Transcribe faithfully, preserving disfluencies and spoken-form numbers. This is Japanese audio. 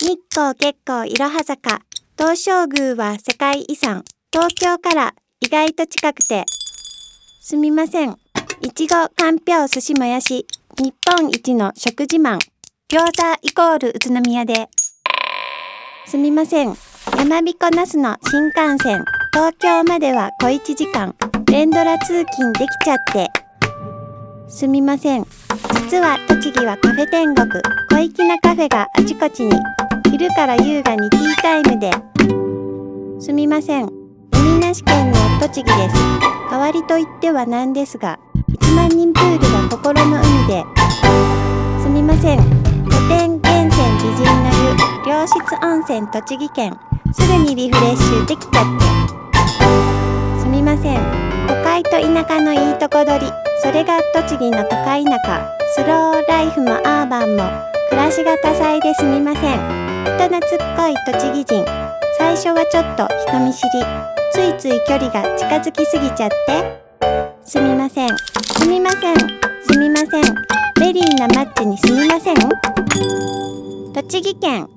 日光月光いろは坂、東照宮は世界遺産、東京から意外と近くて。すみません。いちごかんぴょう寿司もやし、日本一の食自慢、餃子イコール宇都宮で。すみません。山彦那須の新幹線、東京までは小いちじかん、連ドラ通勤できちゃって。すみません。実は栃木はカフェ天国、小粋なカフェがあちこちに、昼から優雅にティータイムで。すみません。海なし県の栃木です。代わりと言ってはなんですが、いちまんにんプールが心の海で。すみません。露天源泉美人な湯、良質温泉栃木県、すぐにリフレッシュできちゃって。すみません。都会と田舎のいいとこ取り、それが栃木の都会田舎、スローライフもアーバンも、暮らしが多彩ですみません。人懐っこい栃木人、最初はちょっと人見知り、ついつい距離が近づきすぎちゃって。すみません。すみません。すみません。ベリーなマッチにすみません。栃木県